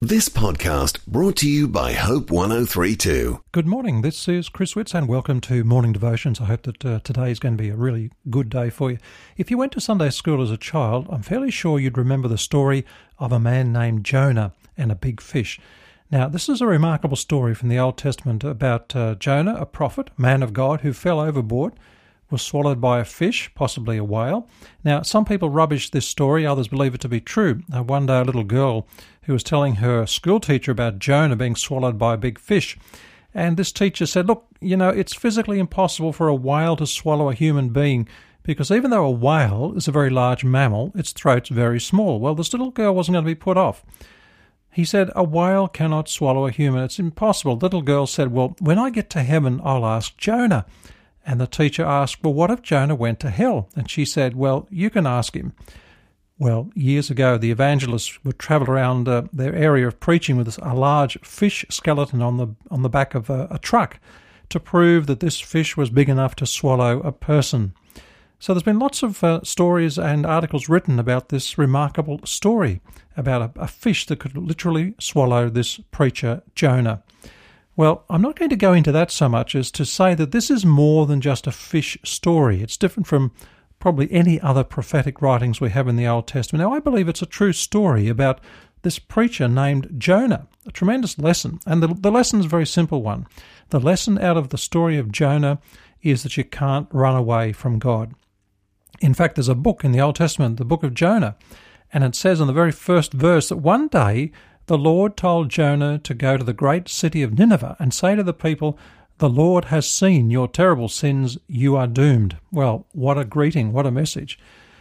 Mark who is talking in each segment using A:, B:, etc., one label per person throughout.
A: This podcast brought to you by Hope 103.2.
B: Good morning, this is Chris Witts and welcome to Morning Devotions. I hope that today is going to be a really good day for you. If you went to Sunday school as a child, I'm fairly sure you'd remember the story of a man named Jonah and a big fish. Now, this is a remarkable story from the Old Testament about Jonah, a prophet, man of God, who fell overboard, was swallowed by a fish, possibly a whale. Now, some people rubbish this story, others believe it to be true. One day a little girl who was telling her school teacher about Jonah being swallowed by a big fish, and this teacher said, look, it's physically impossible for a whale to swallow a human being, because even though a whale is a very large mammal, its throat's very small. Well, this little girl wasn't going to be put off. He said, a whale cannot swallow a human. It's impossible. The little girl said, well, when I get to heaven, I'll ask Jonah. And the teacher asked, well, what if Jonah went to hell? And she said, well, you can ask him. Well, years ago, the evangelists would travel around their area of preaching with a large fish skeleton on the back of a truck to prove that this fish was big enough to swallow a person. So there's been lots of stories and articles written about this remarkable story about a fish that could literally swallow this preacher, Jonah. Well, I'm not going to go into that so much as to say that this is more than just a fish story. It's different from probably any other prophetic writings we have in the Old Testament. Now, I believe it's a true story about this preacher named Jonah, a tremendous lesson. And the lesson is a very simple one. The lesson out of the story of Jonah is that you can't run away from God. In fact, there's a book in the Old Testament, the book of Jonah, and it says in the very first verse that one day the Lord told Jonah to go to the great city of Nineveh and say to the people, the Lord has seen your terrible sins, you are doomed. Well, what a greeting, what a message.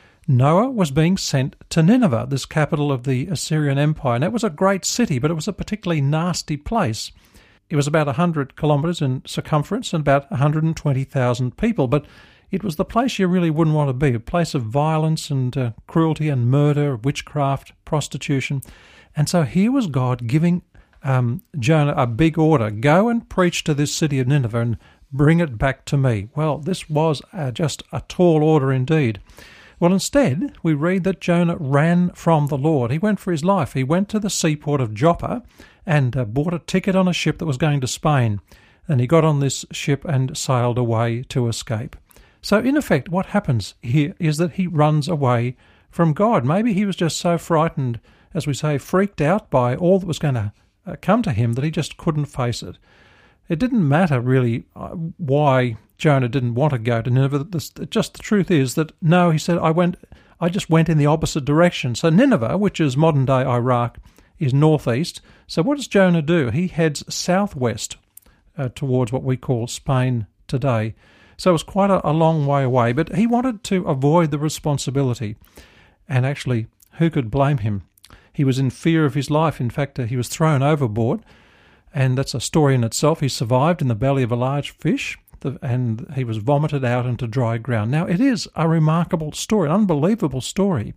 B: Noah was being sent to Nineveh, this capital of the Assyrian Empire. And it was a great city, but it was a particularly nasty place. It was about 100 kilometres in circumference and about 120,000 people, but it was the place you really wouldn't want to be, a place of violence and cruelty and murder, witchcraft, prostitution. And so here was God giving Jonah a big order, go and preach to this city of Nineveh and bring it back to me. Well, this was just a tall order indeed. Well, instead, we read that Jonah ran from the Lord. He went for his life. He went to the seaport of Joppa and bought a ticket on a ship that was going to Spain. And he got on this ship and sailed away to escape. So, in effect, what happens here is that he runs away from God. Maybe he was just so frightened, as we say, freaked out by all that was going to come to him that he just couldn't face it. It didn't matter really why Jonah didn't want to go to Nineveh. Just the truth is that, no, he said, I just went in the opposite direction. So Nineveh, which is modern-day Iraq, is northeast. So what does Jonah do? He heads southwest towards what we call Spain today. So it was quite a long way away, but he wanted to avoid the responsibility. And actually, who could blame him? He was in fear of his life. In fact, he was thrown overboard, and that's a story in itself. He survived in the belly of a large fish, and he was vomited out into dry ground. Now, it is a remarkable story, an unbelievable story.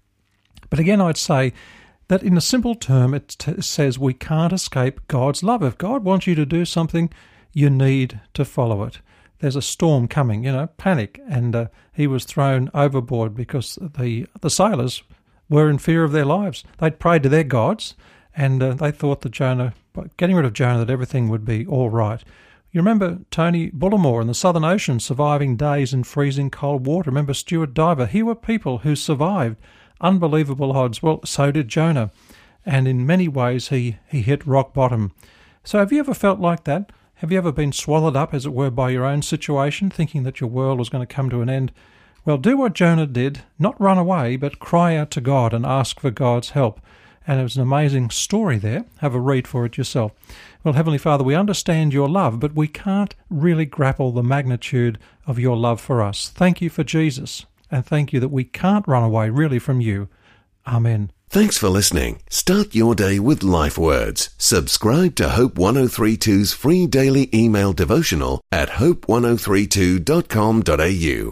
B: But again, I'd say that in a simple term, it says we can't escape God's love. If God wants you to do something, you need to follow it. There's a storm coming, panic, and he was thrown overboard because the sailors were in fear of their lives. They'd prayed to their gods, and they thought that by getting rid of Jonah, that everything would be all right. You remember Tony Bullimore in the Southern Ocean surviving days in freezing cold water. Remember Stuart Diver? Here were people who survived unbelievable odds. Well, so did Jonah, and in many ways he hit rock bottom. So have you ever felt like that? Have you ever been swallowed up, as it were, by your own situation, thinking that your world was going to come to an end? Well, do what Jonah did, not run away, but cry out to God and ask for God's help. And it was an amazing story there. Have a read for it yourself. Well, Heavenly Father, we understand your love, but we can't really grapple the magnitude of your love for us. Thank you for Jesus, and thank you that we can't run away really from you. Amen.
A: Thanks for listening. Start your day with Life Words. Subscribe to Hope 103.2's free daily email devotional at hope1032.com.au.